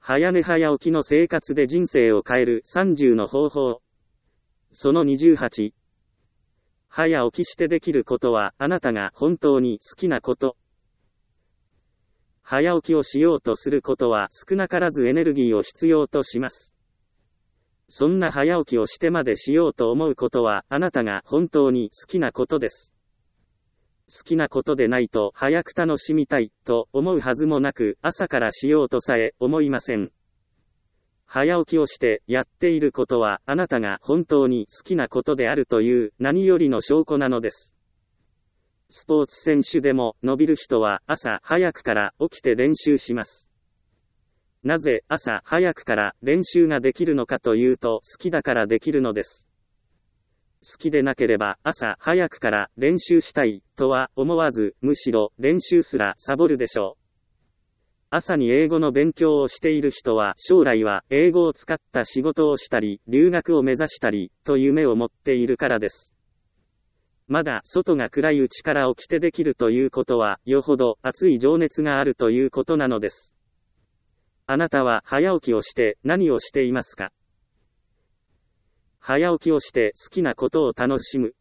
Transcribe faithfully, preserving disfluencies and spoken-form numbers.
早寝早起きの生活で人生を変えるさんじゅうの方法。そのにじゅうはち。早起きしてできることはあなたが本当に好きなこと。早起きをしようとすることは少なからずエネルギーを必要とします。そんな早起きをしてまでしようと思うことはあなたが本当に好きなことです。好きなことでないと早く楽しみたいと思うはずもなく、朝からしようとさえ思いません。早起きをしてやっていることはあなたが本当に好きなことであるという何よりの証拠なのです。スポーツ選手でも伸びる人は朝早くから起きて練習します。なぜ朝早くから練習ができるのかというと、好きだからできるのです。好きでなければ朝早くから練習したいとは思わず、むしろ練習すらサボるでしょう。朝に英語の勉強をしている人は将来は英語を使った仕事をしたり、留学を目指したりと夢を持っているからです。まだ外が暗いうちから起きてできるということは、よほど熱い情熱があるということなのです。あなたは早起きをして何をしていますか？早起きをして好きなことを楽しむ。